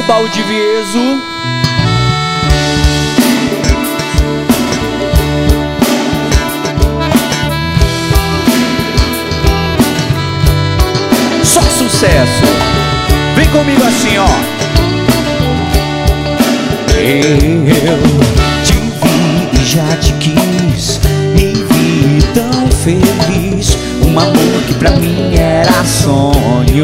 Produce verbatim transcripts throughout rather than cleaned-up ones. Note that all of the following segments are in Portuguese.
Baldivieso. Só sucesso. Vem comigo assim, ó. Eu te vi e já te quis, me vi tão feliz. Um amor que pra mim era sonho,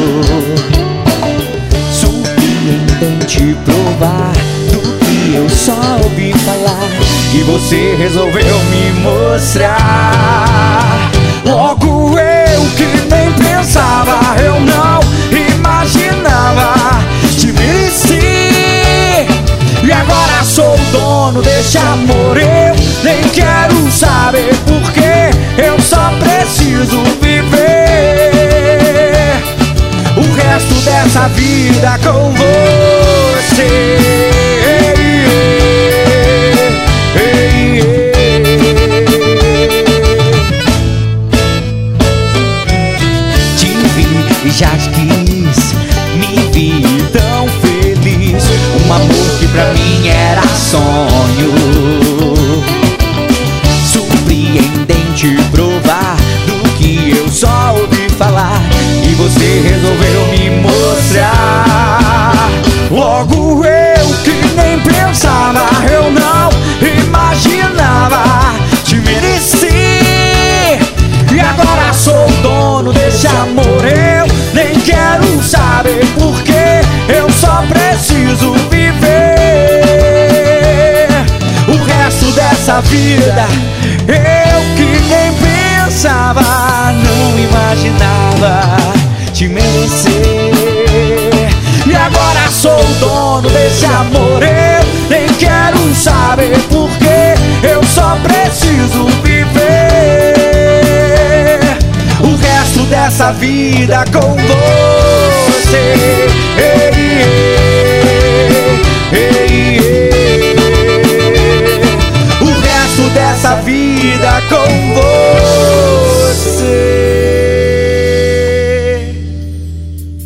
surpreendente provar do que eu só ouvi falar. E você resolveu me mostrar. Logo eu que nem pensava, eu não imaginava, te mereci. E agora sou o dono desse amor, eu nem quero saber porquê. Eu só preciso viver o resto dessa vida com você. Te vi e já te quis, me vi tão feliz. Um amor que pra mim era sonho, surpreendente provar do que eu só ouvi falar. E você resolveu me mostrar. Logo eu que nem pensava, eu não imaginava, te mereci. E agora sou o dono desse amor, eu nem quero saber porquê. Eu só preciso viver o resto dessa vida. Eu que nem pensava, não imaginava, te merecer. E agora sou o dono desse amor, eu nem quero saber porquê. Eu só preciso viver o resto dessa vida com você. Ei, ei, ei, ei. O resto dessa vida com você.